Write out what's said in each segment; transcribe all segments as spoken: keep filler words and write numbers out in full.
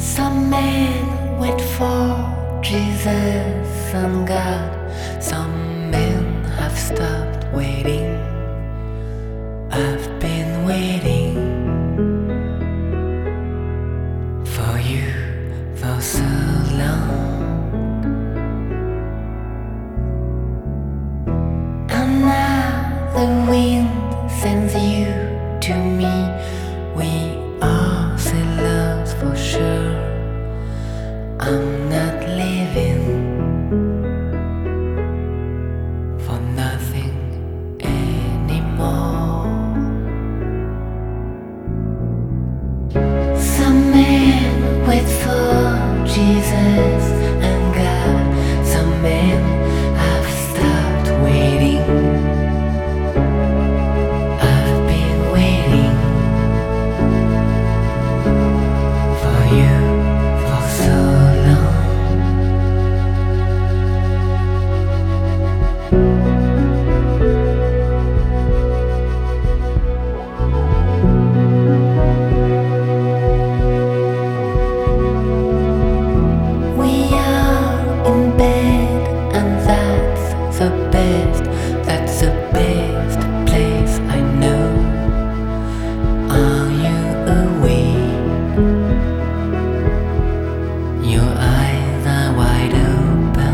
Some men wait for Jesus and God. Some men have stopped waiting. I've been waiting for you for so long, and now the wind sends you to me. We are sailors for sure. I'm not living for nothing anymore. Some men wait for Jesus and God. Some men have stopped waiting. I've been waiting for you for so long. We are in bed, and that's the best. That's the best place I know. Are you awake? Your eyes are wide open.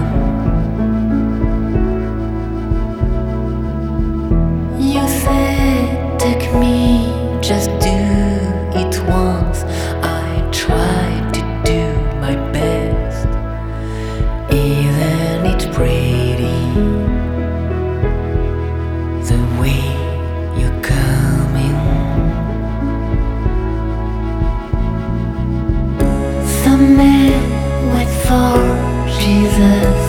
You said, take me, just do it once. I tried to do my best. Isn't it pretty the way you're coming? Some men wait for Jesus